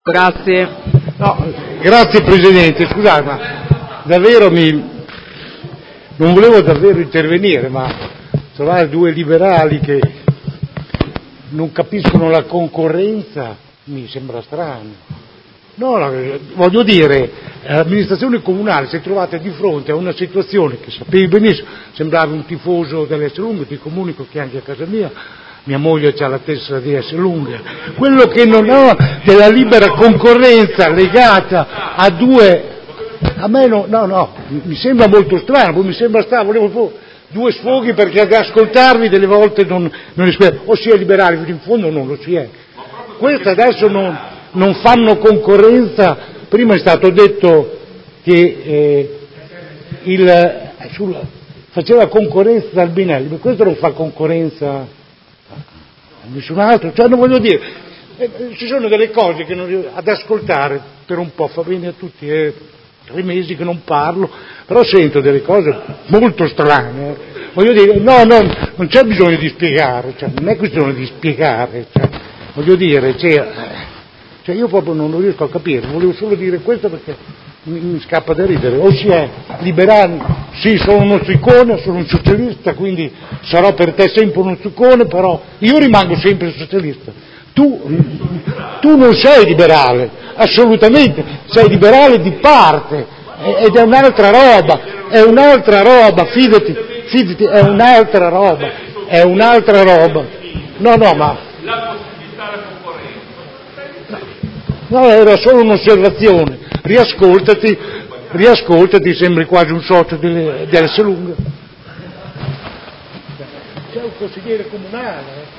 Grazie. No, grazie Presidente, scusate, ma davvero non volevo davvero intervenire, ma trovare due liberali che non capiscono la concorrenza mi sembra strano. No, voglio dire, l'amministrazione comunale si è trovata di fronte a una situazione che sapevi benissimo, sembrava un tifoso dell'Esselunga, ti comunico che anche a casa mia moglie ha la tessera di Esselunga, quello che non ha della libera concorrenza legata a me no, mi sembra molto strano, poi mi sembra strano, volevo due sfoghi perché ad ascoltarvi delle volte non o si è liberali, fino in fondo non lo si è. Questo adesso non fanno concorrenza, prima è stato detto che faceva concorrenza Albinelli, ma questo non fa concorrenza a nessun altro, cioè non voglio dire, ci sono delle cose che ad ascoltare per un po' fa bene a tutti, 3 mesi che non parlo, però sento delle cose molto strane, voglio dire, non c'è bisogno di spiegare, cioè, non è questione di spiegare, voglio dire, cioè io proprio non lo riesco a capire, volevo solo dire questo perché mi scappa da ridere, o si è liberali, sì sono uno zuccone, sono un socialista, quindi sarò per te sempre uno zuccone, però io rimango sempre socialista, tu non sei liberale, assolutamente, sei liberale di parte, ed è un'altra roba, fidati, è un'altra roba, no ma... No, era solo un'osservazione, riascoltati, sembri quasi un socio dell'Esselunga. C'è un consigliere comunale,